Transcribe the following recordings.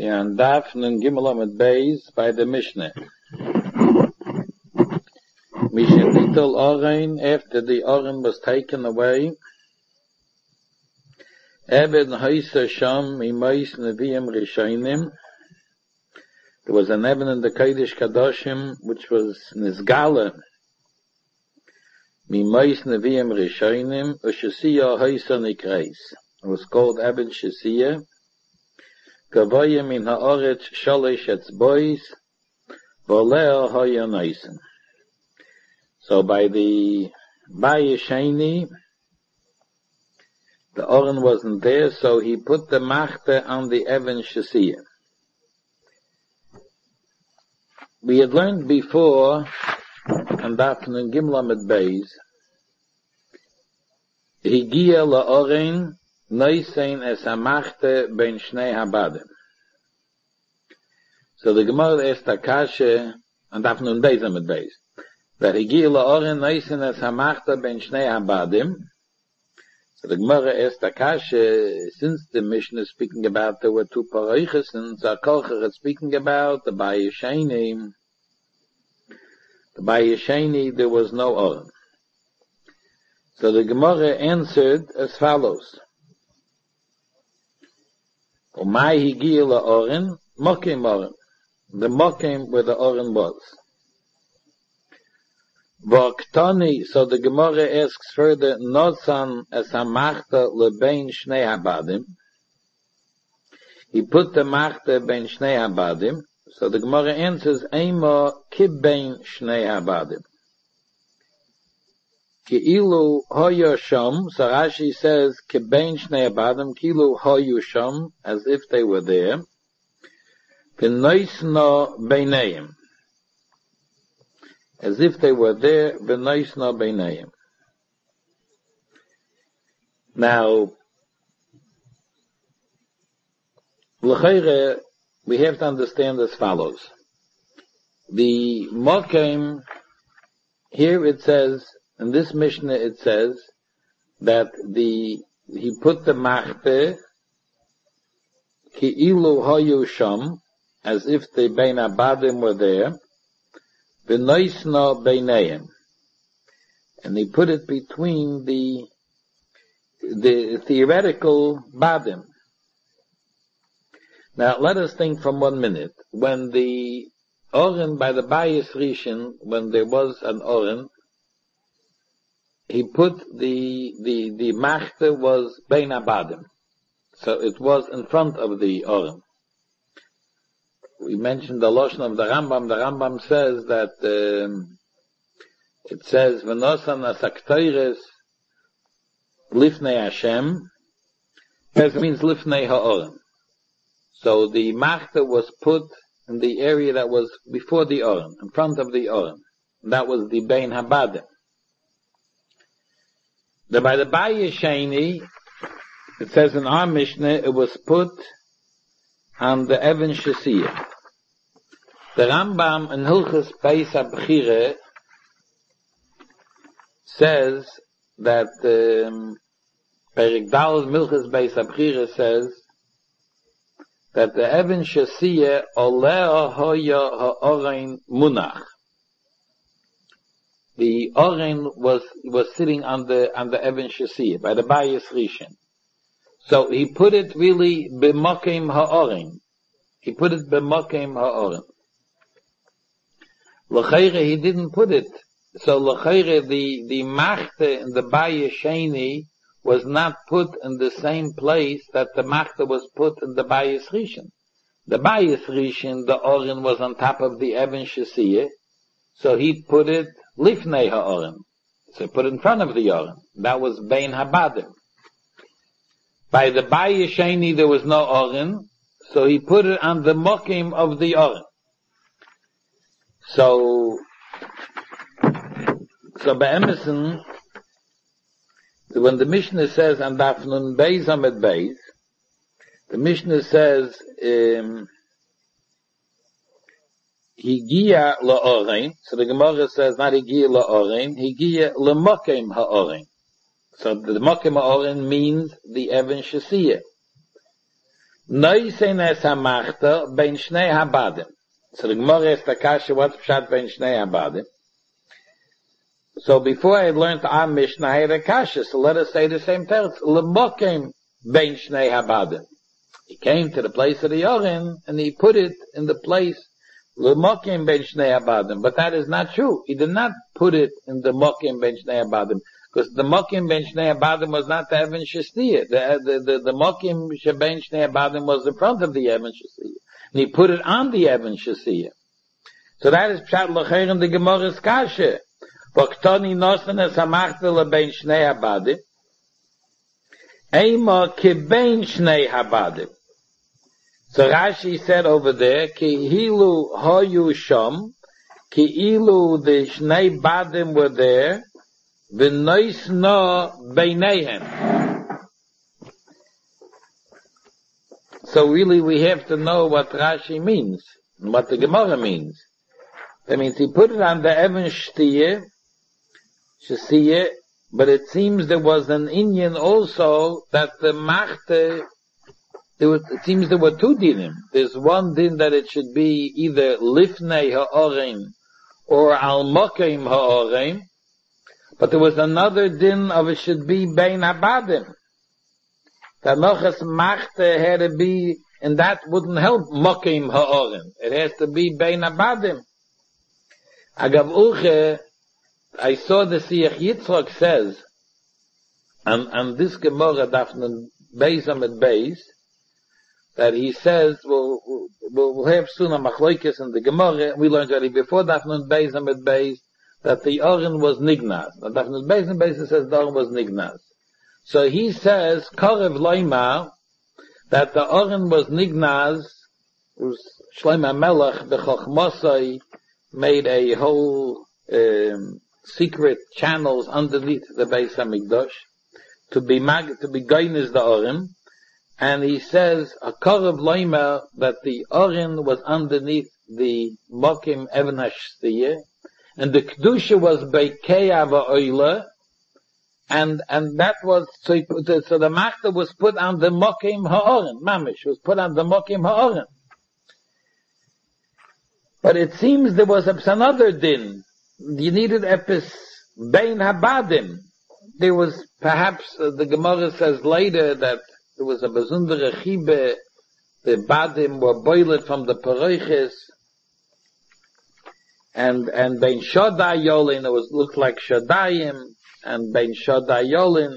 and Daf Nun Gimel Amud Beis by the Mishnah. Mishavitel Oren, after the Oren was taken away, Eben Haisa Sham Imais Neviim Rishonim. There was an Eben in the Kodesh Kadoshim which was Nizgala Mimais Neviim Rishonim Ushasiya Haisa Nikreis. It was called Eben Shasiya. Gavaya min haaretz shalish etzbois v'oleo hayanaisen. So by the Bayesheni, the Oren wasn't there, so he put the Machte on the Even Shasiya. We had learned before, and that in Gimel Amud Beis, Higia la'Oren Noisein es hamachte ben shnei habadim. So the Gemara asked Akashe, and Daf Nun Beis Amud Beis, that Higia la'Oren Noisein es hamachte ben shnei habadim. So the Gemara asked Akashe, since the Mishnah is speaking about there were two paroiches, and Zarkocher is speaking about the Bayesheni. The Bayesheni, there was no Oren. So the Gemara answered as follows. Umay higia la'Oren, mokim Oren. The mokim where the Oren was. V'oktani, so the Gemara asks further, Nosan es hamachta lebein shnei habadim. He put the machta bein shnei habadim. So the Gemara answers, Eima kibbein shnei habadim. Ki'ilu hoyo sham, so Rashi says, Kibein shnei habadim, ki'ilu hoyo sham, as if they were there. V'noisno beineim, as if they were there, v'noisno beineim. Now, l'chayre, we have to understand as follows. The mokem, here it says, in this Mishnah it says that he put the machte ki'ilu hayu sham, as if the bein abadim were there, v'noisno beineim, and he put it between the theoretical badim. Now let us think from 1 minute. When the Oren by the Bayis Rishon, when there was an Oren, he put the machte was bein abadim, so it was in front of the Oren. We mentioned the Lashon of the Rambam. The Rambam says that it says v'nosan asakteires lifnei Hashem. That means lifnei ha'oren. So the machte was put in the area that was before the Oren, in front of the Oren. That was the bein habadim. By the Bayesheni, it says in our Mishnah, it was put on the Even Shasiya. The Rambam in Hilchos Beis HaBechira says that Perek Daled Hilchos Beis HaBechira says that the Even Shasiya oleh hoya ha'orein munach. The Oren was sitting on the Even Shasiya, by the Bayis Rishon. So he put it really b'mokim ha'oren. He put it b'mokim ha'oren. L'chayre, he didn't put it. So l'chayre, the machte in the Bayesheni was not put in the same place that the machte was put in the Bayis Rishon. The Bayis Rishon, the Oren was on top of the Even Shasiya, so he put it lifnei ha'oren. So put in front of the Oren. That was bein habadim. By the Bayesheni there was no Oren, so he put it on the mokim of the Oren. So by Emerson, when the Mishnah says, and Daf Nun Beis Amud Beis, the Mishnah says, Higia la'Oren, so the Gemara says, not Higia la'Oren, Higia l'mokim ha'Oren. So the mokim ha'Oren means the Even Shasiya. Noisen es hamachta bein shnei habadim. So the Gemara is the kasha, what's pshat bein shnei habadim? So before I learned our Mishnah, I had a kasha, so let us say the same teretz. L'mokim bein shnei habadim. He came to the place of the Yorin, and he put it in the place, l'mokim bein shnei habadim. But that is not true. He did not put it in the mokim bein shnei habadim. Because the mokim ben shnei habadim was not the Evan Shastiyah. The mokim ben shnei habadim was in front of the Evan Shastiyah. And he put it on the Evan Shastiyah. So that is pshat l'cher in the Gemara's kasha. V'ktoni nosen es hamachta lebein shnei habadim. Eima kibein shnei habadim. So Rashi said over there, ki hilu hoyu shom, ki ilu the shnei badim were there, v'noisno beineihem. So really we have to know what Rashi means, and what the Gemara means. That means he put it on the Evan Shtiyah, but it seems there was an Inyan also that the Machte, it seems there were two dinim. There's one din that it should be either Lifnei ha'orim or Al Mokim ha'orim, but there was another din of it should be Bein Habadim. That Nochas Machte had to be, and that wouldn't help Mokim ha'orim. It has to be Bein Habadim. Agav Uche, I saw the Siach Yitzchak says, and this Gemara Dafnun Beis Amid Beis, that he says, we'll have soon a Machlokes in the Gemara, we learned already before Dafnun Beis Amid Beis, that the Oren was Nignaz. Now Dafnun Beis Amid Beis says the Oren was Nignaz. So he says, Korev Loima, that the Oren was Nignaz, Shlomo Melech, the Chochmosai, made a whole, secret channels underneath the Beis Hamikdash to be goynes the Orim, and he says a Korev Loimer that the Orim was underneath the Mokim Even Hashtiyah, and the Kedusha was Beikeya va'oila, and that was so the Machta was put on the Mokim ha'orim. Mamish was put on the Mokim ha'orim. But it seems there was another din. You needed epis bein habadim. There was perhaps the Gemara says later that there was a besundere chibe. The badim were boiled from the paroiches, and bein shodai yolin it looked like shodayim, and bein shodai yolin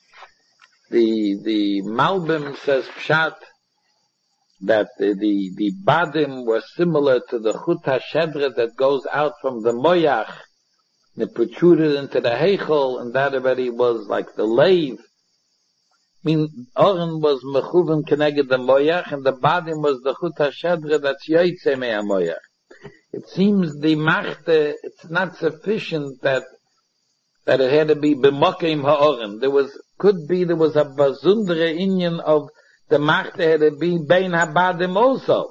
the Malbim says pshat that the badim were similar to the chut hashedra that goes out from the moyach, and it protruded into the heichel, and that already was like the lave. I mean, Oren was mechuven keneged the moyach, and the badim was the chut hashedra that's yoytze mea moyach. It seems the machte, it's not sufficient that it had to be b'mokim ha'oren. There was a bazundere inyan of the machte had to be bein habadim also.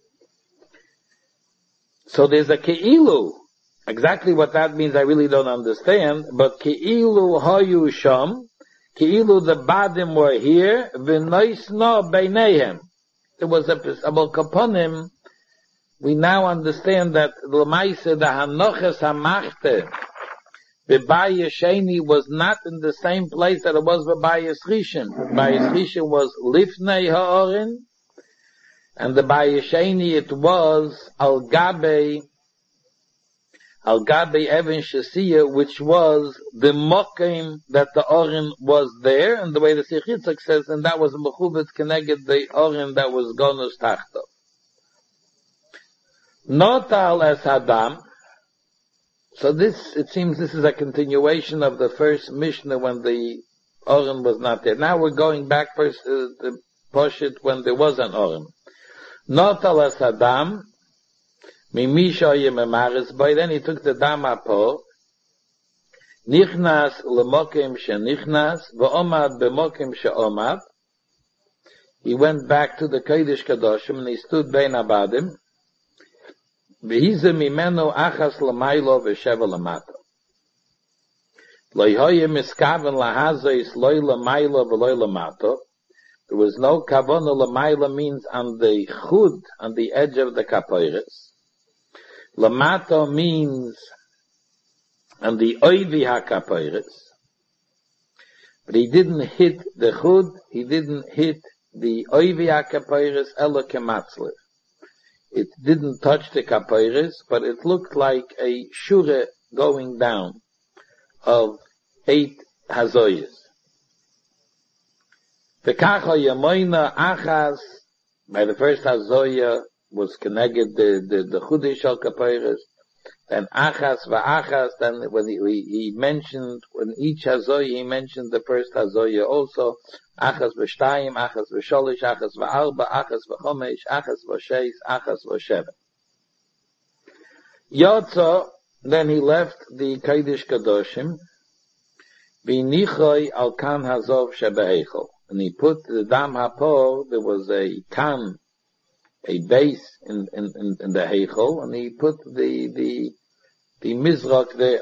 So there's a keilu. Exactly what that means I really don't understand, but keilu hayu sham, keilu the badim were here, v'noisno beineihem. There was a kaponim. We now understand that l'maise the hanoches hamachte B'Bayis Sheni was not in the same place that it was B'Bayis Rishon. B'Bayis Rishon was Lifnei Ha'orin, and the B'Bayis Sheni it was Al Gabe Even Shasiyah, which was the Mokim that the Orin was there, and the way the Siach Yitzchak says, and that was Mechuvet Keneged the Orin that was Gonus Tachto. Notal es Hadam. So it seems this is a continuation of the first Mishnah when the Oren was not there. Now we're going back first to Poshet when there was an Oren. Notal es Hadam, mimisha yememaris, by then he took the dam apo, nichnas lemokim shenichnas, v'omad b'mokim she'omad. He went back to the Kodesh Kadoshim and he stood bein abadim, v'hize mimenu achas l'maylo v'sheva l'mato. Lo yhoye miskaven lahazos loy l'maylo v'loy l'mato, There was no kavana lamaila means on the chud, on the edge of the kapoiris. Lamato means on the oivi ha-kapoiris. But he didn't hit the chud, he didn't hit the oivi ha-kapoiris ela kematzliv. It didn't touch the kapoiris, but it looked like a shure going down of 8 hazoyas. V'kacha yamoina achas, by the first hazoya was connected the chudish al kapoiris, then achas v'achas, then when he mentioned, when each hazoya he mentioned the first hazoya also, achas v'shtayim, achas v'sholish, achas v'arba, achas v'chomesh, achas v'sheis, achas v'sheva. Yotzo, then he left the Kodesh Kadoshim, v'nichoy al kan hazov shebeheichel. And he put the dam hapo, there was a kan, a base in the heichel, and he put the mizrak there.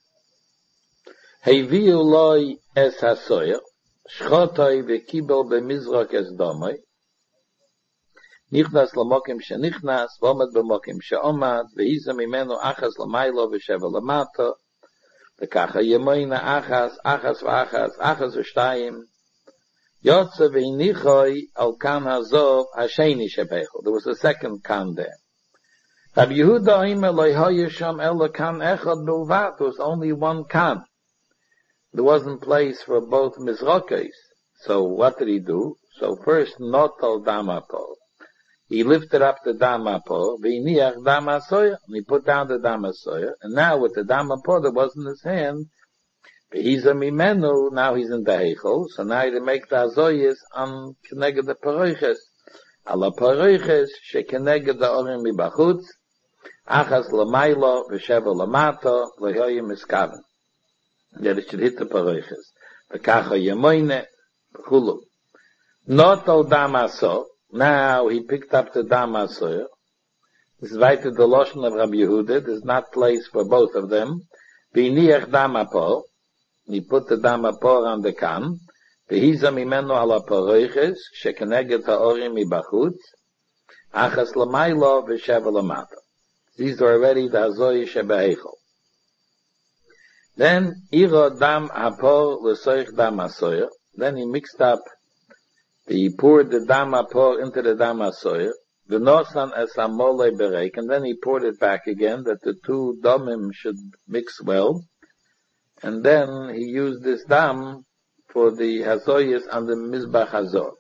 Heviu loy es hasoyer, shchotoi v'kibel b'mizrak es domoi, nichnas lamokim shenichnas, v'omad b'mokim she'omad, v'hiza mimenu achas lamaylo v'sheva lamato, v'kacha yemoina achas v'achas, achas v'shtayim, Yotze v'inichoi al kan hazov hasheni shebeichel. There was a second kan there. Rabbi Yehuda oimer lo yisham ela kan echad bilvat. There was only one kan. There wasn't place for both mizrakos. So what did he do? So first, not al damapo. He lifted up the damapo, v'iniach damasoya, and he put down the damasoya. And now with the damapo that was in his hand, he's a mimenu, now he's in the heichel, so now he make the azoyes on keneged the paroiches. Ala paroiches, she keneged the orim mibachutz, achas lamaylo, v'sheva lamato, lehoyim miskaven. That it should hit the paroiches. V'kacha yemoine, v'chulu. Not al damaso, now he picked up the damaso. This is right to the lotion of Rabbi Yehuda, there's not place for both of them. V'iniach damapo, he put the damapor on the kan, v'hiza mimenu ala poroiches, shekeneged ha'orim mibachutz, achas lamaylo v'sheva lamata. These are already the hazoy shebeheichel. Then, iro dam hapor l'soich dam hasoyer. Then he mixed up, he poured the dam hapor into the dam hasoyer, v'nosan es hamole berek, and then he poured it back again, that the two domim should mix well. And then he used this dam for the hazoyas on the Mizbach Hazor.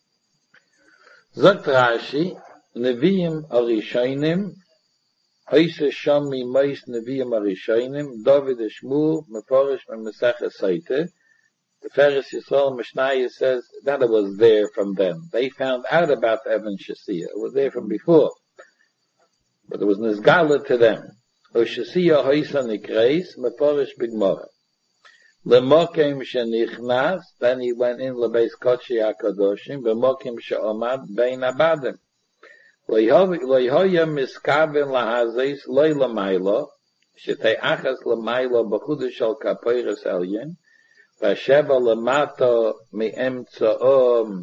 Zot Rashi, Neviim Arishonim, Hoyse Shomi Mois Neviim Arishonim, David Shmuel, Meforish Mesech Esaite. The Feres Yisrael Mishnaya says that it was there from them. They found out about Evan Shasiya. It was there from before. But it was Nizgala to them. Oshasiya Hoysa Nikreis, Meforish Bigmora. Lemokim shenichnas, then he went in lebeis Kodesh HaKadoshim, Lemokim she'omad bein abadim. Loihoya miskaven lahazis loy lamaylo, shetei achas lamaylo b'chudesh al kapoiris elyon, v'sheva lamato mi'emtzo'om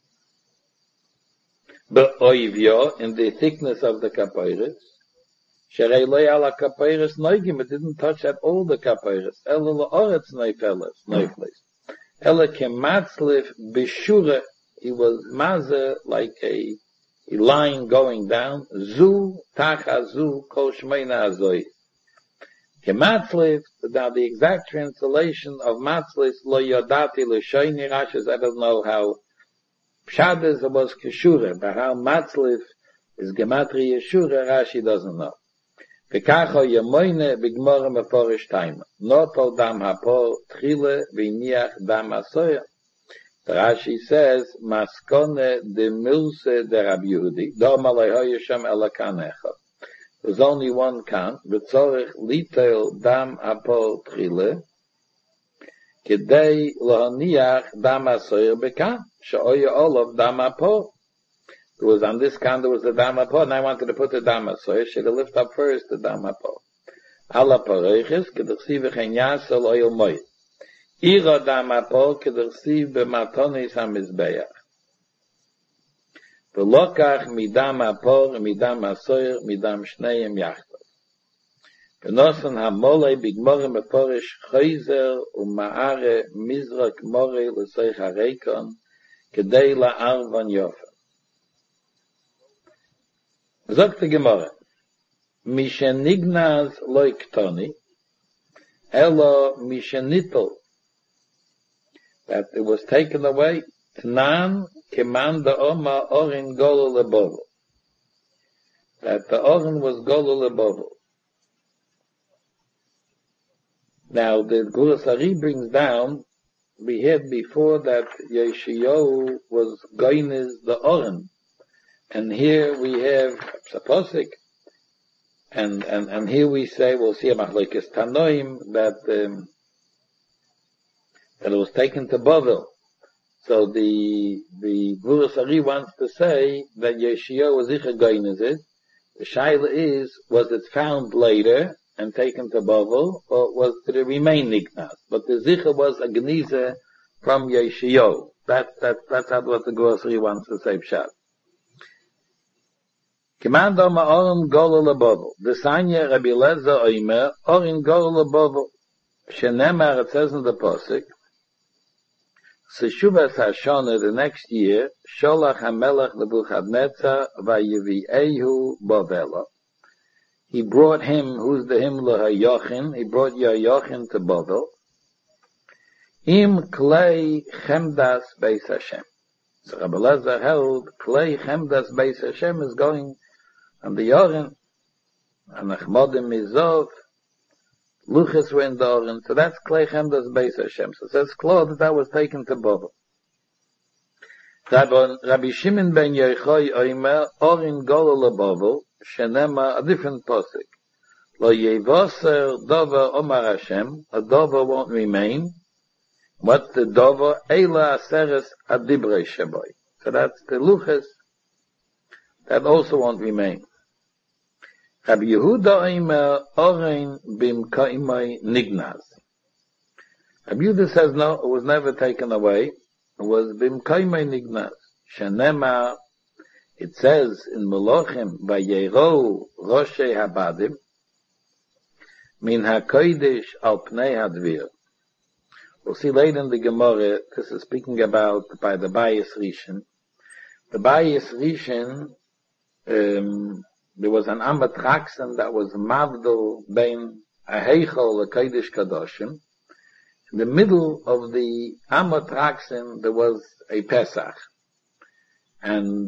be'oivyo, in the thickness of the kapoiris. Sherei loy ala kapoiris noigim, it didn't touch at all the kapoiris. Ela la'oretz neifles. Ela kematzlif b'shure, he was mazer like a line going down. Zu, tacha zu, kol shmeina hazoi. Kematzlif, now the exact translation of matzlif, lo yodati l'shoini Rashi, I don't know how pshades was keshure, but how matzlif is gematri yeshure, Rashi doesn't know. V'kacho yemoine b'gmora meforish taima. Not al dam hapo tchile v'iniach dam hasoya. Rashi says, maskone de milse de Rabbi Yehudi, do malay Hashem ela kan echad. There's only one kan, v'tzorich litel dam hapo tchile, kedei lohaniach dam hasoya bekan, she'oya olav dam hapo. It was on this kan, there was the damapo, and I wanted to put the dama, so I should have lifted up first the damapo. Ala paroiches, kedechsiv v'chen yasel oil moy. Ira damapo, kedechsiv b'matonis hamizbeach. V'lokach midam ha'por, midam ha'soyer, midam shneim yachdav. V'nosan ha'molei bigmorim beforish chayzer u'ma'are mizrak morei l'soich ha'reikon kedei la'arvan yofer. Sagt die Gemara, Mishenignaz loiktoni, elo mishenitol, that it was taken away, Tnan kemanda oma orin golo lebovo, that the orin was golo lebovo. Now the Guras Ari brings down, we had before that Yeshayahu was goiniz the orin, and here we have Saposik, and here we say, we'll see a machlokes Tanoim, that it was taken to Bavel. So the Guras Ari wants to say that Yeshua was icha goiniz it. The shaila is, was it found later and taken to Bavel, or was it remain nignaz? But the zicha was a geniza from Yeshua. That's what the Guras Ari wants to say pshat. Kimando ma'orim golo lebovel. The Sanya Rabbi Eliezer oimer, orim golo lebovel. Shenemar, it says in the Posik, Seshuvas Hashana, the next year, Sholach HaMelech Nebuchadnezzar Vayevi'ehu Bavela. He brought him, who's the him Lahayochin, he brought Yayochin to Bavel. Im Klei Chemdas Beis Hashem. So Rabbi Eliezer held, Klei Chemdas Beis Hashem is going on the Yorin, and Achmodim Mizov, Luchas were in the Oren, so that's Klei Chemdas Beis Hashem. So it says clothes that was taken to Bavel. Rabbi Shimon ben Yochai Oimer, Orin Golo LeBavel, Shenema, a different posik. Lo Yevoser Dover Omar Hashem, a Dover won't remain. What's the Dover? Eila Aseres Adibrei Shaboy. So that's the Luchas, that also won't remain. Rabbi Yehuda Oimer Orein Bimkaimai Nignaz. Rabbi Yehuda says no, it was never taken away. It was Bimkaimai Nignaz. Shenema, it says in Melochim, Vayero Roshei Habadim, Min HaKodesh Al Pnei Hadvir. We'll see later in the Gemara, this is speaking about by the Bayis Rishon. The Bayis Rishon, there was an Amatraxen that was Mavdol Bein Aheichel Kodesh Kadoshim. In the middle of the Amatraxen there was a Pesach. And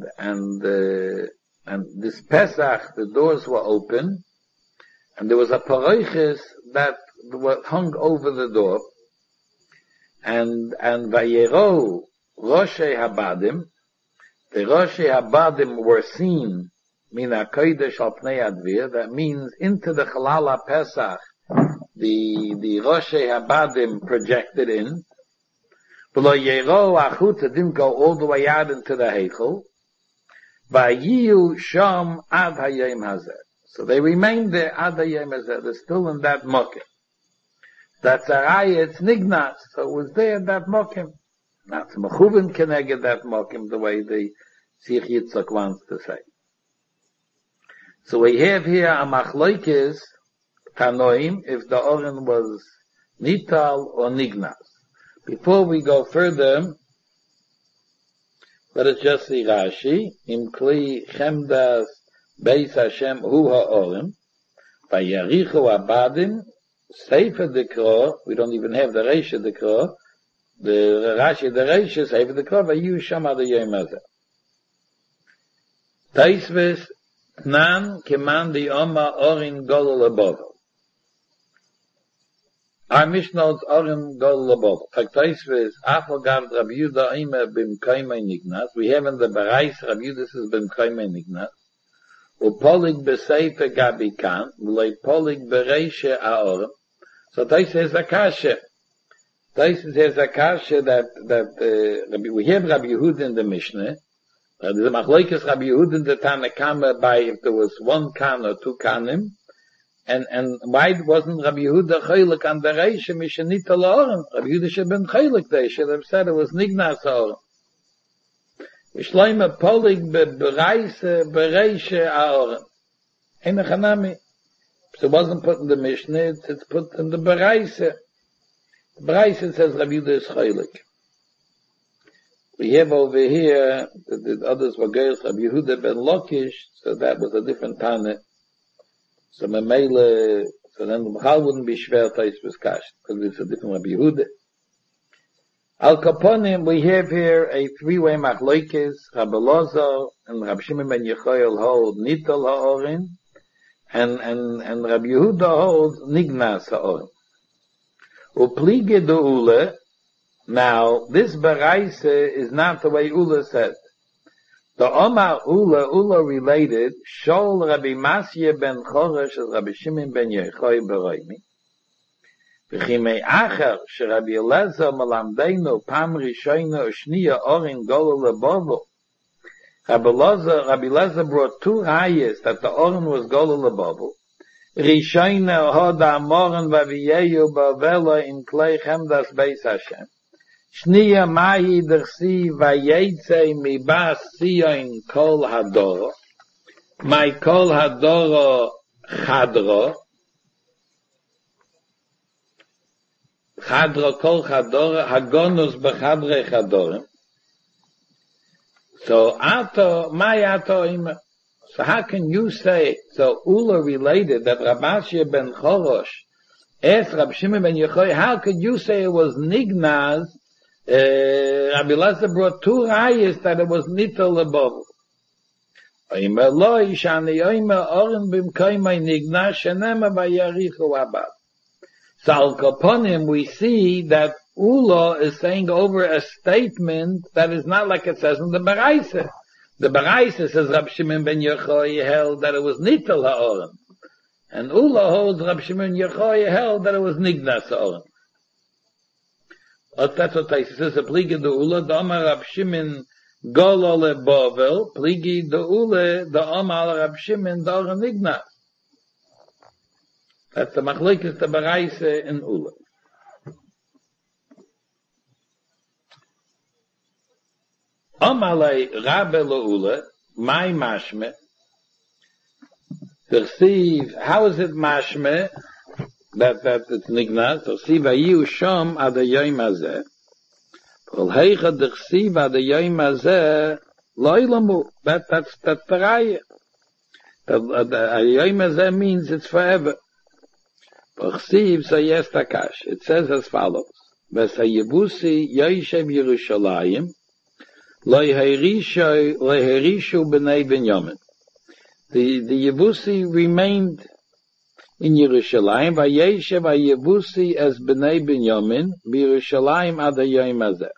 this Pesach, the doors were open, and there was a Paroiches that hung over the door. And Vayero Roshei Habadim, the Roshei Habadim were seen Mina Kodesh Al Pnei Advir, that means into the Chalala Pesach, the Roshei Habadim projected in. V'lo Yero Achut, it didn't go all the way out into the Heichel. Vayiyu Sham Ad Hayom Hazeh. So they remained there Ad Hayom Hazeh. They're still in that Mokim. That's a raya, it's Nignaz. So it was there in that Mokim. Now it's Mechuvim Keneged that Mokim, the way the Sich Yitzchak wants to say. So we have here a machlokes Tanoim, if the Oren was Nital or Nignaz. Before we go further, let us just see Rashi, Im Kli Chemdas Beis Hashem Hu HaOrim, Vayarichu Abadim, Sefer Dekro, we don't even have the Reisha Dekro, the Rashi, the Reisha, Sefer Dekro, Vayu Sham Ad Hayom Hazeh. Taisves, Tnan Kemandi Oma Orin Golo LeBavel. Our Mishnah is Orin Golo LeBavel. Taisves, Afal Gav Rabbi Yehuda Oimer Bimkaimai Nignaz. We have in the Barais, Rabbi Yehuda is Bimkaimai Nignaz. Upolig Besefer Gabi Kan, Ulei Polig Bereisha Aorim. So Tais says Akasha. Tais says Akasha that we have Rabbi Yehuda in the Mishnah. There's a machlokes Rabbi Yehuda in the Tanakama by if there was one kan or two kanim. And why wasn't Rabbi Yehuda chaylik on the Reisha Mishanita La'orim? Rabbi Yehuda should have been chaylik there. He should have said it was Nignaz Ha'orim. Shloime Polig bereise bereiche aoren. Eine Chanami. So it wasn't put in the Mishnah, it's put in the bereise. The bereise says Rabbi Yehuda is chaylik. We have over here, the others were girls, Rabbi Yehuda ben Lakish, so that was a different Tana. So Memele, so then the Machal wouldn't be schwer to was kashed, because it's a different Rabbi Yehuda. Al Kaponim, we have here a three-way machlokes, Rabbi Elazar and Rabbi Shimon ben Yechoel hold Nital ha'orin, and Rabbi Yehuda holds Nignas ha'orin. Uplige de Ule, now this Bereise is not the way Ule said. The Omar Ule related, Shol Rabbi Masye ben Choresh as Rabbi Shimon ben Yechoel beroimi. V'chimei acher, Rabbi Elazar malamdeinu pam rishoyna ushniya orin golo lebovo. Rabbi Elazar brought two rayas that the orin was golo lebovo. Rishoyna hoda amoren vaviyeyu bavela in klei chemdas beis Hashem. Shniya mahi dersi vayetze mibas siyoin kol hadoro. My kol hadoro chadro. Chadro kol chador, hagonus bechadre chadorim. So ato, my ato ima. So how can you say, so Ula related that Rabashia ben Chorosh asked Rabbi Shimon ben Yechoel, how could you say it was Nignaz? Rabbi Elazar brought two rayas that it was Nital above. Oima lo ishani oima oren bimkoimai Nignaz shenema vayarichu abad. So al Kaponim, we see that Ula is saying over a statement that is not like it says in the Bereise. The Bereise says Rabbi Shimon ben Yechoel held that it was Nital ha'oren. And Ula holds Rabbi Shimon ben Yechoel held that it was Nignas ha'oren. That's what I says, Pligi de Ula, the Omar Rabbi Shimon Golo le Bovel, Pligi de Ula, the Omar Rabbi Shimon the Oren Nignas. That's the machlokes the Bereise in Ula. Amalei Rabbe Ula, my mashme. Perceive, how is it mashme? That it's nignas. Perceive ayu shom ad yoyim hazeh. Kol heicha dersiv ad yoyim hazeh loylamu. That's the raya. Yoyim hazeh means it's forever. Perceive, so yes takash. It says as follows: V'sayebusi yoyshev Yerushalayim. Leherishu b'nei Binyamin. The Yebusi remained in Yerushalayim. Vayeshev Yebusi as b'nei Binyamin b'Yerushalayim ad hayom hazeh.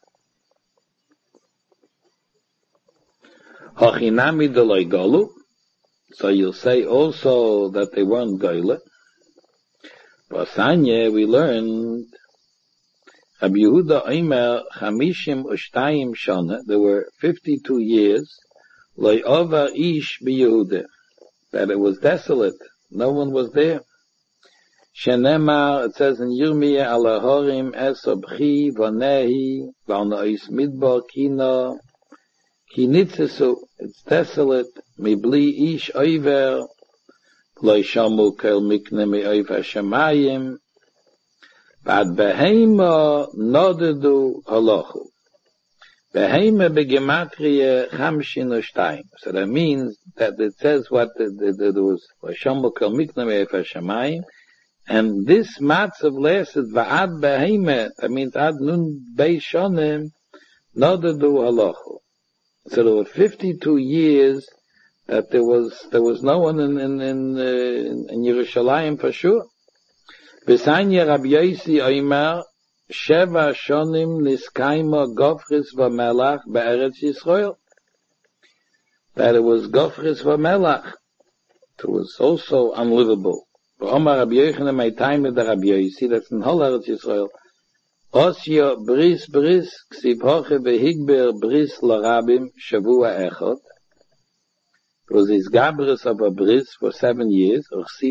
Hachinami deloi golu. So you'll say also that they weren't goyle. Basanye we learned. Rabbi Yehuda Omer Chamishim Ushtayim Shana. There were 52 years. Lo over ish b'Yehuda. That it was desolate. No one was there. Shenemar, it says in Yirmiyah, Alahorim esobchi vanehi valnois midbar kino kinitzesu. It's desolate. Mibli ish oiver lo shamu kel mikne me'oiv hashamayim. But Behema nodedu halachu. Behema begematria chamshin u'shtayim. So that means that it says what there was Shambukel mikname efashamayim, and this matzav lasted va'ad behema. That means ad nun beishonim nodedu halachu. So there were 52 years that there was no one in Yerushalayim for sure. B'sanya Rabbi Yosi Omer Sheva Shonim Niskaima Gofris v'Melach be'Eretz Yisrael. That it was Gofris v'Melach. It was also unlivable. V'Omar Rabbi Yochanan my time with the Rabbi Yosi, that's in whole Eretz Yisrael. Osyo bris ksiv hoche v'higber bris l'rabim shavua echot. It was his gabris of a bris for 7 years. So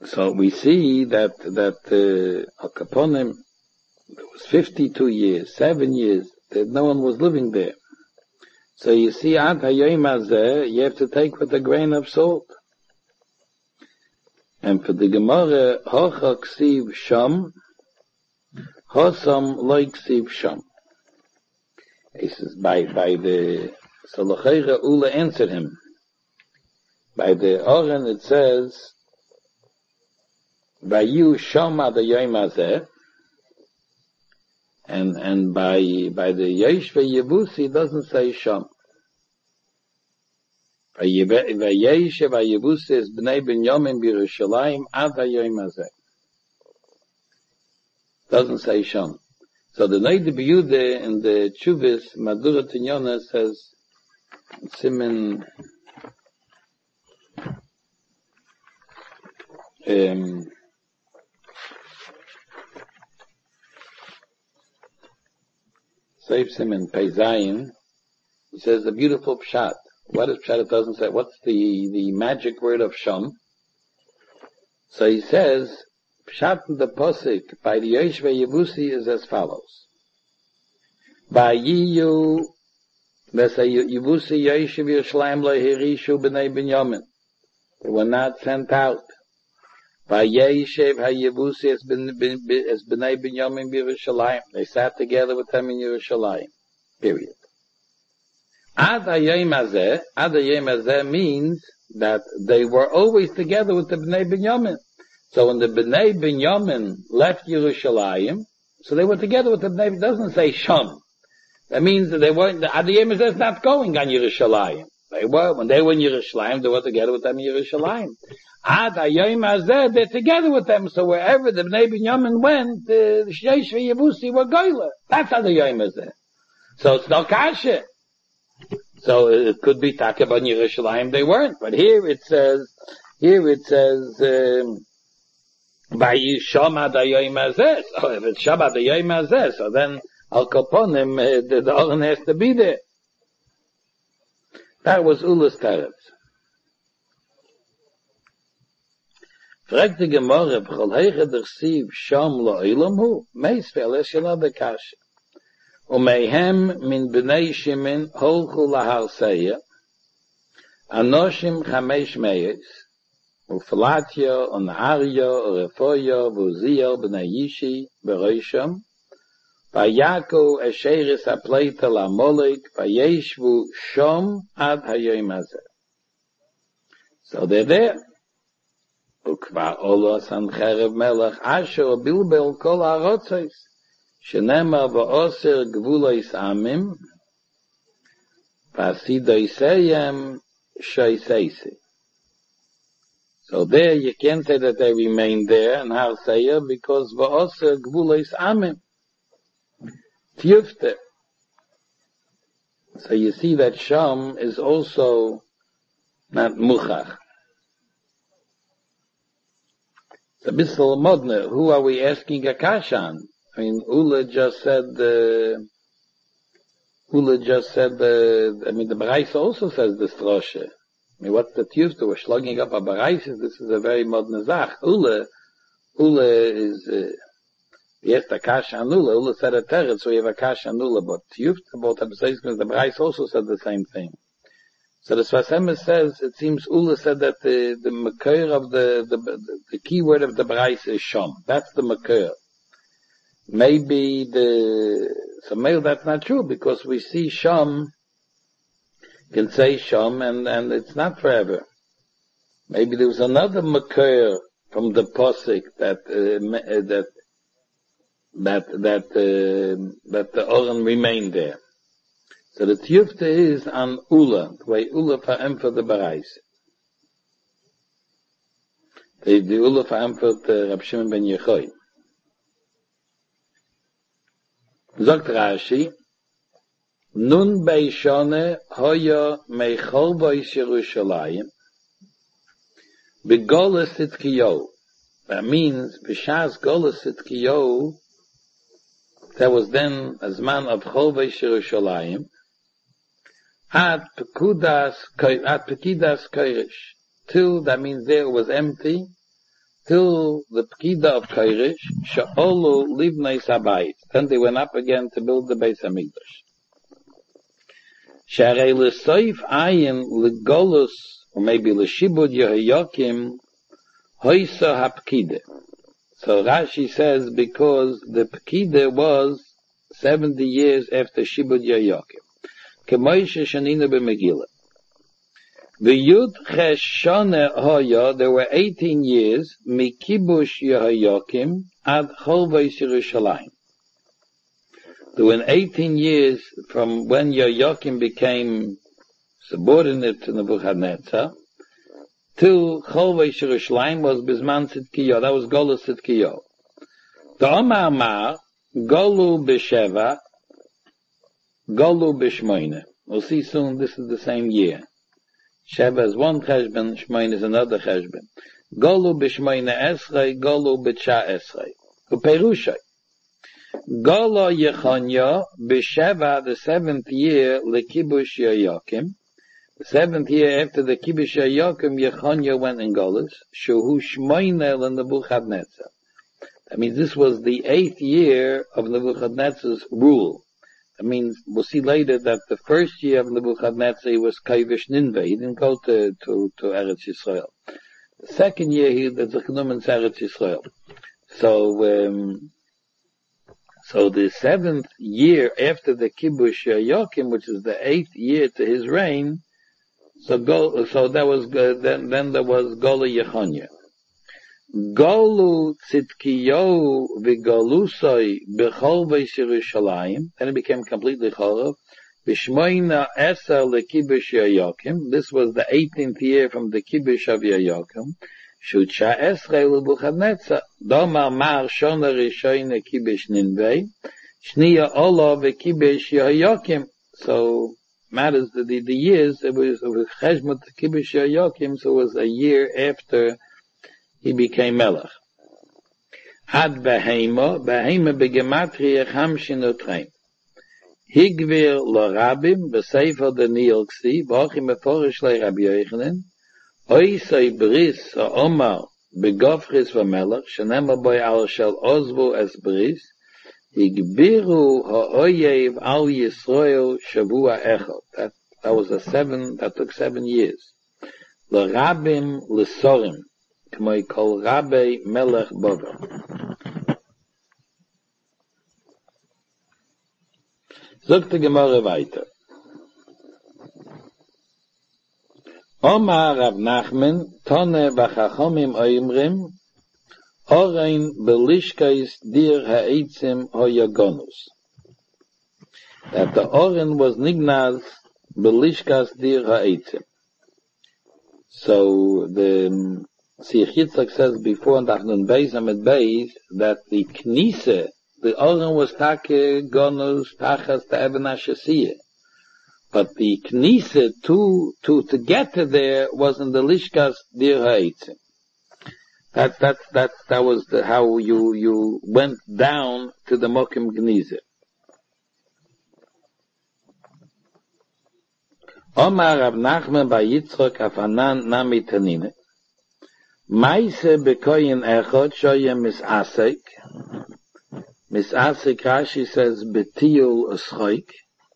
So we see that Al Kaponim, it was 52 years, 7 years, that no one was living there. So you see, Ad Hayom Hazeh, you have to take with a grain of salt. And for the Gemara, Hocha Ksiv Sham, Hosam Loi Ksiv Sham. He says, by the, so L'cheira Ula answered him. By the Oren it says, by you Sham Ad Hayom Hazeh, and by the Yesh Yebusi it doesn't say Sham. Vayesh Vayebusi is Bnei Binyamin B'Yerushalayim Ad Hayom Hazeh. Doesn't say Sham. So the Noda B'Yehuda in the Chuvis Madura Tinyona says Simen Seif Simen Peizayin. He says a beautiful pshat. What is pshat? It doesn't say. What's the magic word of Sham? So he says pshat in the posik by the Yesh Yebusi is as follows. By Yiyu, they say Yebusi Yesh Yerushalayim Lehirishu B'nei Binyamin. They were not sent out. By Yeshev HaYebusi as B'nei Binyamin B'Yerushalayim. They sat together with them in Yerushalayim. Period. Ad Hayom Hazeh means that they were always together with the B'nei Binyamin. So when the B'nei Binyamin left Yerushalayim, so they were together with the B'nei. It doesn't say Sham. That means that they weren't. Ad Hayom Hazeh is not going on Yerushalayim. They were when they were in Yerushalayim. They were together with them in Yerushalayim. Ad Hayom Hazeh, they're together with them. So wherever the B'nei Binyamin went, the Yesh Yebusi were goyla. That's Ad Hayom Hazeh. So it's no kasha. So it could be Takab on Yerushalayim, they weren't. But here it says, by Sham Ad Hayom Hazeh. So if it's Sham Ad Hayom Hazeh, so then Al Kaponim, the Oren has to be there. That was Ula's Teretz. Fragt die Gemara, b'chol heiche der Siv Sham lo'olam hu, meis ve'ales yala b'kasha. Umeihem min b'nei Shimin holchu lahar Seir, anoshim chamesh meyes, u'falatya, u'na'arya, u'refoya, u'ziyah b'nei Yishi, b'roisham, v'yaku esheris ha'pleita la'molek, v'yeshvu Sham Ad Hayom Hazeh. So they're there. Ukva Ola San Cherev Melech Asher Bilbel Kol HaRotzos Shenema V'Oser Gvulos Amim V'Asidoiseyem Shoiseisi. So there you can't say that they remain there in Har Seir because V'Oser Gvulos Amim Tiyufte. So you see that Sham is also not Muchach. A bissel modne, who are we asking a kashan? I mean, Ula just said, I mean, the Bereis also says the Stroshe. I mean, what's the tiyufta? We're slugging up a Bereis, this is a very modne zach. Ula is, yes, the kashan Ula said a teretz, so we have a kashan Ula, but tiyufta, about the Bereis also said the same thing. So the Sfas Emes says, it seems Ula said that the makir of the key word of the Bereis is Sham. That's the makir. Maybe maybe that's not true because we see Sham, can say Sham and it's not forever. Maybe there was another makir from the Posik that the Oren remained there. So the tiyufta is on Ula, the way Ula verempfert the Bereis. The Ula verempfert Rab Shimon ben Yochai. Sagt Rashi, Nun beishone hoya meichol bois Yerushalayim, begolas Tzidkiyahu. That means, b'shas golas Tzidkiyahu, that was then a zman of chol bois Yerushalayim, At Pekidas Koirish. Till, that means there it was empty. till the Pkida of Koresh, Sha'olu Livnei Sabayit. Then they went up again to build the Beis HaMikdash. Sharei L'Soif Ayin L'Golus, or maybe L'Shibud Yehoyakim, Hoysa HaPkida. So Rashi says because the Pkida was 70 years after Shibud Yehoyakim. Kemoishe Shanina b'Megillah. The Yud Ches Shana Hoya, there were 18 years, Mikibush Yehoyakim ad Cholvos Yerushalayim. There were 18 years from when Yehoyakim became subordinate to Nebuchadnezzar till Cholvos Yerushalayim was Bizman Tzidkiyahu. That was Golus Tzidkiyahu. The Omar Mar, Golu B'Sheva, Golu B'Shmoine. We'll see soon, this is the same year. Sheva is one cheshbon, Shmoine is another cheshbon. Golu B'Shmoine Esrei, Golu B'Tcha Esrei. Uperushay. Golo Yechonya B'Sheva, the 7th year, L'Kibush Yehoyakim. The 7th year after the Kibush Yehoyakim, Yechonya went in Golus. Shehu Shmoine l'Nebuchadnezzar. That means this was the 8th year of Nebuchadnezzar's rule. That means, we'll see later that the first year of Nebuchadnezzar he was Kaivish Ninveh. He didn't go to Eretz Yisrael. The second year he did the Eretz Yisrael. So the 7th year after the Kibush Yehoyakim, which is the 8th year to his reign, so that was, then there was Gola Yechonya. Golu Tzidkiyahu v'Golusoi b'Cholvos Yerushalayim, then it became completely Cholav. B'Shmoina Eser l'Kibush Yehoyakim, this was the 18th year from the Kibush of Yehoyakim. Shutsha Esrei l'Nebuchadnezzar, Domar Mar Shona Rishoyne Kibush Ninveh, Shniya Ola v'Kibush Yehoyakim. So matters the years, it was Cheshmot Kibush Yehoyakim, so it was a year after he became Melech. Ad Behema begematria Chamshin Utrein. Higvir lo Rabim, Besefer de Nielksi, Vachim Meforish le Rabbi Yochanan, Oisei Bris Omar begofris v'Melech, Shenema boy al shel Ozvu es Bris, Higbiru ha'oyev al Yisrael Shavua Echad. That took 7 years. Lo Rabim L'Sorim. K'may kol Rabbi Melech Bover. Sagt die Gemara weiter. Omar Rav Nachman, Tone Bachachomim Oimrim, Orein Belishkais Dir Ha'etzim Hoyagonus. That the Oren was Nignaz Belishkas Dir Ha'etzim. So the Siach Yitzchak says before in Dachnun Beis Amid Beis that the Knise, the Oren was Take Gonus Tachas to Eben HaShasiyah. But the Knise to get to there was in the Lishkas Dir Ha'etzim. That was how you went down to the Mokim Gnise. Omar Rav Nachman by Yitzchak Afanan Nami Tanine. Maise bekoyin echot shoyem misasek. Misasek Rashi says betiul eschoik.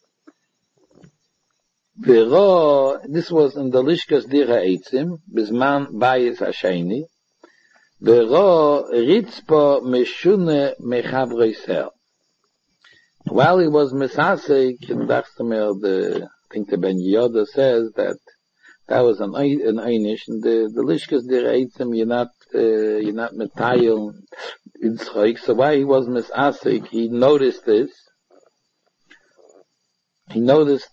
Vero, this was in the Lishkas Dir Ha'etzim, bizman bayis hasheni. Vero ritzpo meshune mechavro Yisrael. While he was misasek, in Dachstamel, I think the Ben Yehoda says that was an einish, and the Lishkas Dir Ha'etzim, you're not metayil in schoik. So why he was misasek, he noticed this. He noticed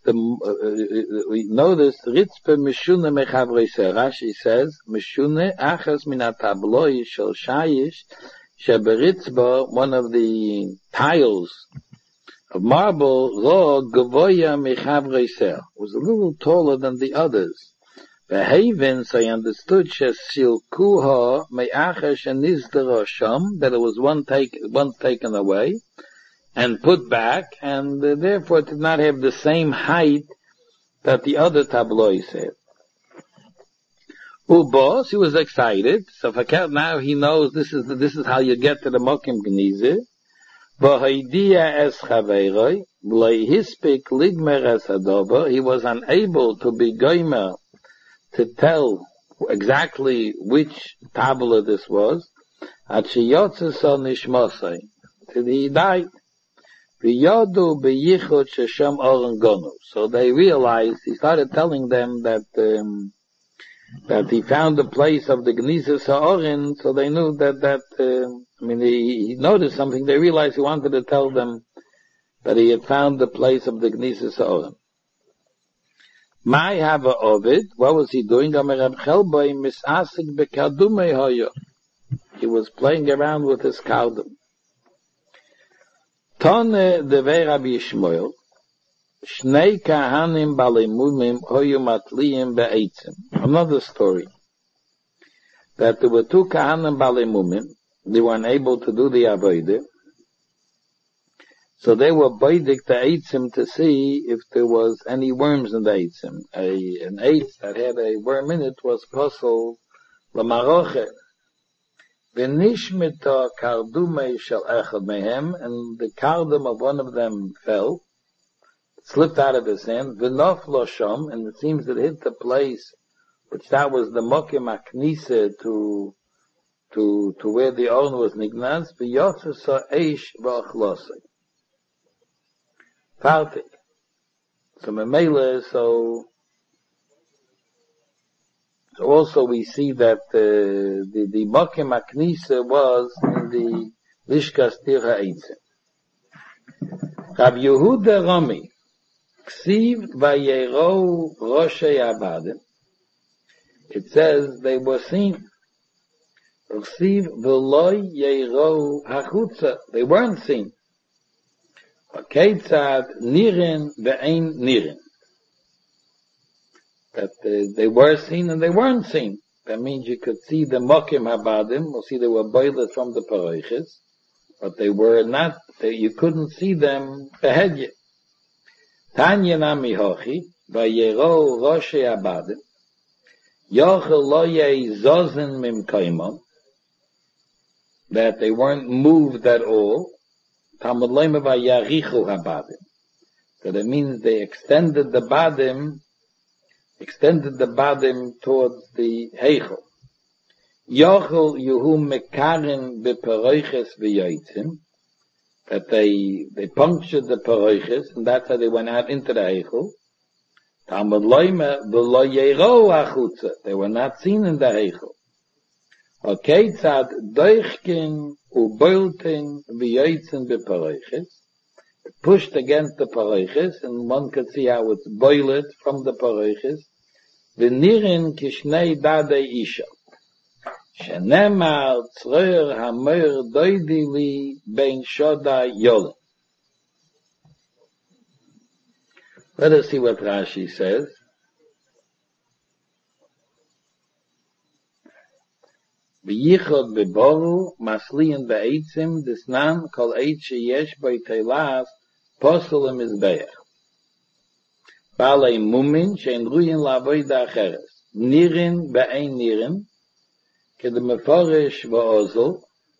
Ritzpe Meshune Mechavro Yisrael. Rashi says, Meshune Achas Min HaTabloi Shel Shayish Sheberitzba, one of the tiles of marble, Ro Gavoya Mechavro Yisrael, was a little taller than the others. Behaven, so he understood Shesilkuha Me'achash Anizdera Sham, that it was one taken away and put back, and therefore it did not have the same height that the other tabloids had. Ubos, he was excited. So now he knows this is how you get to the Mokim Gnize. V'hoidia es chaveiroi, v'loi hispik ligmer es hadober. He was unable to be goimer to tell exactly which tabla this was. At sheyotze so nishmosai, till he died. V'yodu beyichud shesham oren gonu. So they realized, he started telling them that he found the place of the Gnizes Ha'orin, so they knew he noticed something. They realized he wanted to tell them that he had found the place of the Gnizes Ha'orin. Mai hava ovid, what was he doing? He was playing around with his kardum. Tone devei Rabbi Yishmael, Shnei kahanim balemumim hoyu matliyim be'etzim. Another story. That there were two kahanim balemumim. They were unable to do the avodah. So they were baidik the eitzim to see if there was any worms in the eitzim. An eitz that had a worm in it was puzzled l'maroche. V'nishmita kardumei shel echad mehem, and the kardum of one of them fell. Slipped out of his hand, v'nof losham, and it seems that it hit the place, which that was the mokim aknisa to where the own was nignaz, v'yotzasa eish v'achlosai. Fartik. So memela, so also we see that the mokim aknisa was in the lishkas tir ha'etzim. Rab Yehuda Rami, Ksiv vayero roshei abadim. It says they were seen. Ksiv v'loy yero hachutza. They weren't seen. Ketzad nirin ve'ein nirin. That they were seen and they weren't seen. That means you could see the mokim habadim, or see they were boiled from the paroiches, but they were not. You couldn't see them ahead yet. Tanya nami hochi, vayero roshei abadim, yochel lo yei zozen mimkaimon, that they weren't moved at all. Talmud leima vayarichu habadim. So that means they extended the badim towards the heichel. Yochel yuhu mekarin beperoiches v'yoitzim, that they punctured the paroiches, and that's how they went out into the heichel. Talmud loyma v'lo yero achutza, they were not seen in the heichel. Okeitzad doichkin uboiltin v'yoitzin beparoiches, pushed against the paroiches, and one could see how it's boiled from the paroiches. V'nirin kishnei dadei isha. Shenemar tzroyer hamer doidi li bein shoda yolim. Let us see what Rashi says. V'yichod beboru masliyin be'etzim disnan kol eitz sheyesh boi teilas posel mizbeach. Balei mumin shein ruyin la'avoida acheres. Nirin be'ein nirin. כדמפורש ואוזל,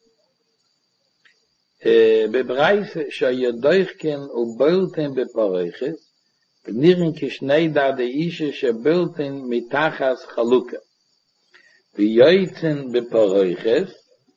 בברייס שהידויכן ובולטן בפורחס, ונראים כשני דעדי אישה שבולטן מתחס חלוקה. ויועצן בפורחס,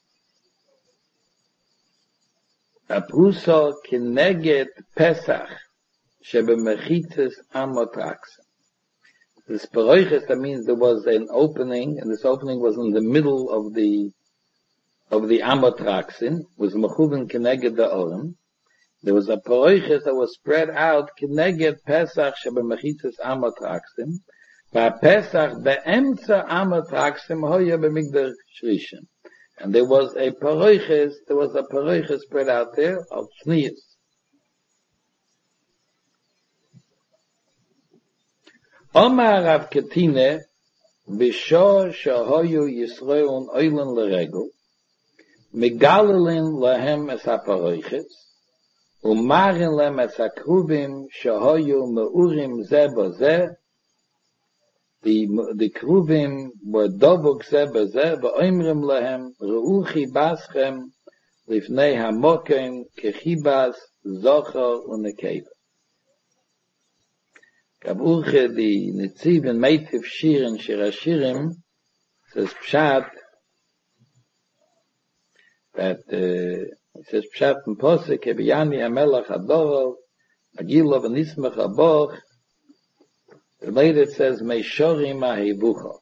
הפרוסו כנגד פסח שבמחיצס אמוטרקסן. This paroiches, that means there was an opening, and this opening was in the middle of the amotraxin, was mechuvin keneged the orim. There was a paroiches that was spread out keneged Pesach shebemechitzes amotraxin, va'Pesach be'emtza amotraxim hoya b'migdal shrishin. And there was a paroiches spread out there of tznius. Omar Rav Ketine, B'shor shahoyu Yisrael oilen l'regel, megalelin lahem es haparoiches, umarin lem es hakruvim shahoyu meurim ze bo ze, the Kruvim were dovuk ze b'zeh, v'oimrim lehem, re'uchi baschem, lifnei hamokem, kechibas, zochar, unekeva. Kabuche, the Netziv and Meitiv Shir and Shir Hashirim, says Pshat, that, it says Pshat and Posek, Ebiyani HaMelech HaDorov, Agilov and Nismach HaBoch. Later it says, Meishorim HaHevucha.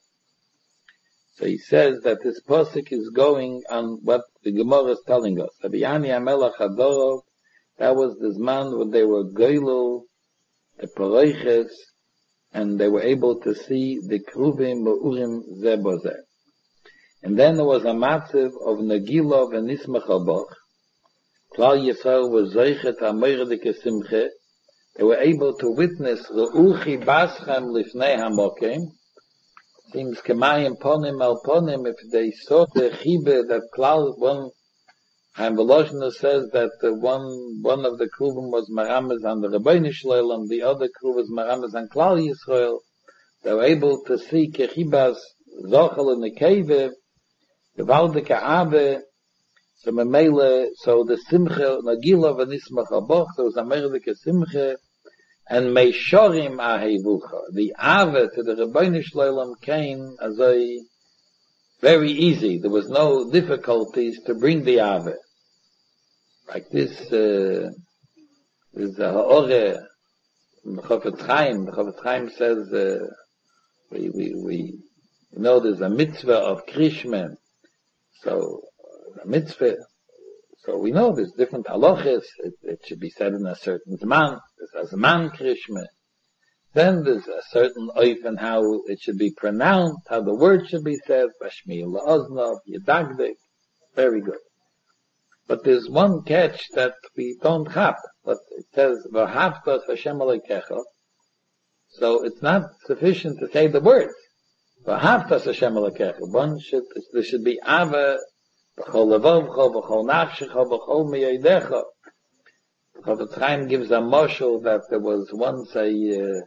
So he says that this Posek is going on what the Gemara is telling us. Ebiyani HaMelech HaDorov, that was the Zman when they were Goylul, the Paroiches, and they were able to see the Kruvim Ma'urim Zeh Bozeh. And then there was a matziv of Nagilov and Nismach HaBoch. Klal Yisrael was Zeichet HaMoiredike Simche. They were able to witness Re'uchi Baschem Lifnei HaMokem. Seems Kemayim Ponim Al Ponim, if they saw the Chibe that Klal, one, and Volozhiner says that one of the Kruvim was Marames on the Rabbeinu Shloim, the other Kruv was Marames on Klal Yisrael. They were able to see Kechibas Zochel and Nekeve, the Valdeke Ave, so Memele, so the Simche, Nagilov and Nismach HaBoch, there was a Merdeke Simche, and Meishorim Ahevucha. The Ave to the Rabbeinu Shloim came as a very easy. There was no difficulties to bring the Ave. Like this, is a Ha'ore, the Chofetz Chaim. The Chofetz Chaim says, we know there's a mitzvah of Krishman. So, a mitzvah, so we know there's different halachas. It should be said in a certain Zman. There's a Zman Krishman. Then there's a certain oif and how it should be pronounced, how the word should be said, Bashmiel La'oznov, Yedagdik. Very good. But there's one catch that we don't have. But it says, V'havtas Hashem Elokecha. So it's not sufficient to say the words. V'havtas Hashem Elokecha. There should be Ava, B'chol levavcha, B'chol nafshecha, B'chol miyodecha. Chofetz Chaim gives a moshel that there was once a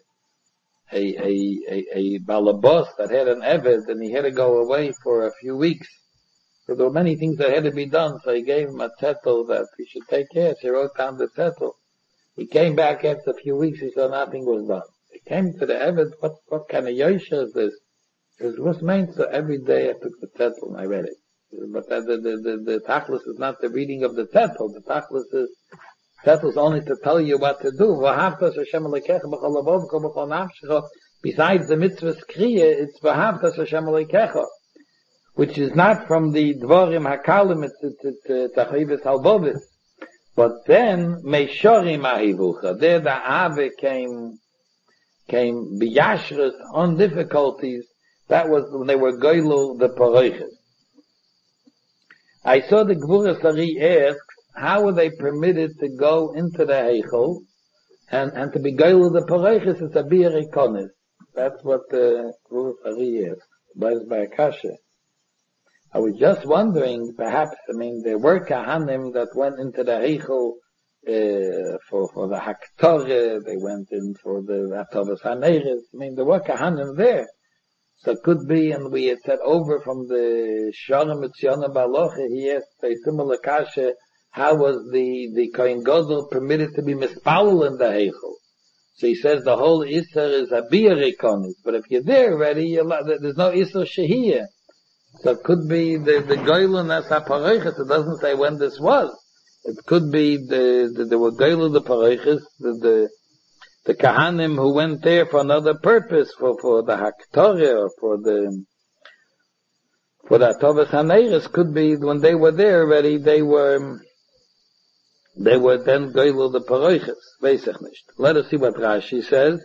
balabos that had an eved and he had to go away for a few weeks. So there were many things that had to be done, so he gave him a zettel that he should take care. So he wrote down the zettel. He came back after a few weeks, he saw nothing was done. He came to the eved, what kind of yosha is this? He says, what's meant? So every day I took the zettel and I read it. But the tachlis is not the reading of the zettel. The tachlis is, zettel is only to tell you what to do. Besides the mitzvah's kriya, it's v'havtas Hashem Elokecha, which is not from the dvorim hakalim to tachivus halbovis. But then meishorim ahivucha. There the ave came biyashrus on difficulties. That was when they were goylul the paroiches. I saw the Gvura Sari ask, how were they permitted to go into the heichel and to be goylul the paroiches? It's a bir ikonis. That's what the Gvura Sari asked. By Akasha. I was just wondering, perhaps, there were Kahanim that went into the Heichel, for the Haktore, they went in for the Atovas HaNeres. There were Kahanim there. So it could be, and we had said over from the Sharem Etziona Baloche, he asked a similar kasha, how was the Kohen Gadol permitted to be mispalul in the Heichel? So he says the whole Isser is a biarikonis, but if you're there already, there's no Isser Shehiyah. So it could be the Goylun as HaParoiches. It doesn't say when this was. It could be there were Goylun the Paroiches, the Kahanim who went there for another purpose, for the Haktore, or for the Atovas HaNeres. Could be when they were there already, they were then Goylun the Paroiches. Weiß ich nicht. Let us see what Rashi says.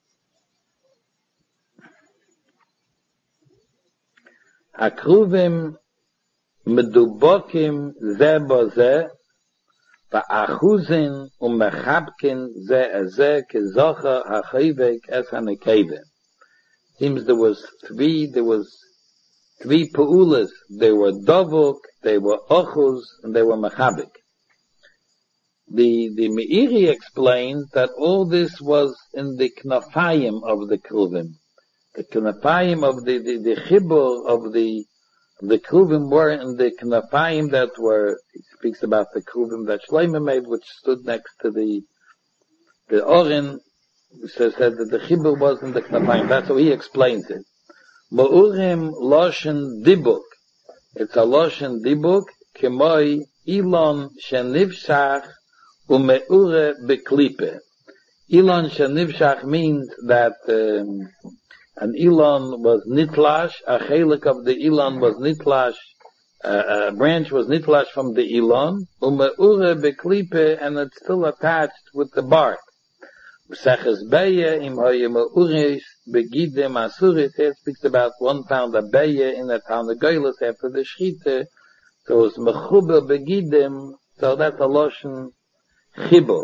Akruvim medubokim ze bo ze, va'achuzin umechabkin ze ze kezocha hachivek es hanekeve. Seems there was three peulas. They were dovuk, they were ochuz, and they were mechabik. The Meiri explained that all this was in the knafayim of the kruvim. The knapayim of the chibur of the kruvim were in the knapayim that were, he speaks about the kruvim that Shlomo made, which stood next to the orin, says that the chibur was in the knapayim. That's how he explains it. Ma'urim loshen dibuk. It's a loshen dibuk, kemoi ilon shenivshach ume'ure beklipe. Ilon shenivshach means that an ilon was nitlash, a chelik of the ilon was nitlash, a branch was nitlash from the ilon, ume'ure beklipe, and it's still attached with the bark. B'seches beye im hoye me'uris begidem asurit. It speaks about 1 pound of beye in the town of Goylus after the shchita. So it's mechuber begidem. So that's a loshen chibur.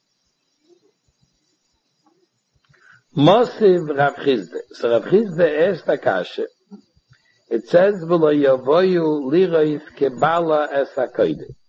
Mosiv Rav Chizde. So Rav Chizde asked a kasha. It says v'lo yavoyu lirois kebala es hakoyde.